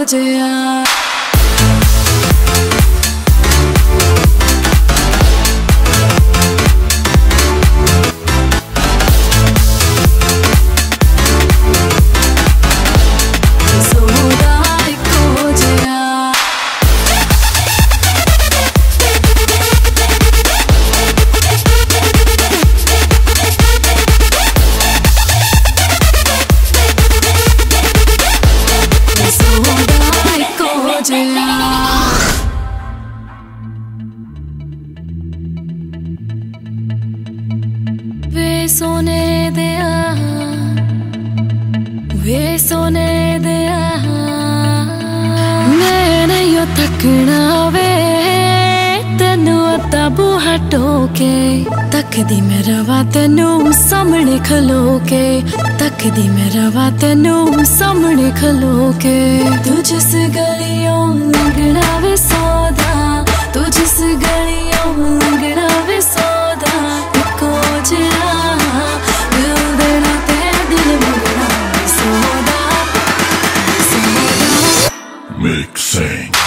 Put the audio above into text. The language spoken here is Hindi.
जिया वे सोने दिया मैं नहीं थकना वे तेनू अद्धा बूहा टोके तकदी मैं रवा तेनू सामने खलो के तकदी मैं रवा तेनू सामने खलो के तू जिस गलियों लंघना वे सौदा तू जिस गलियों लंघना वे सौदा इको जिया दिल देना ते दिल मंगना वे सौदा Mixing.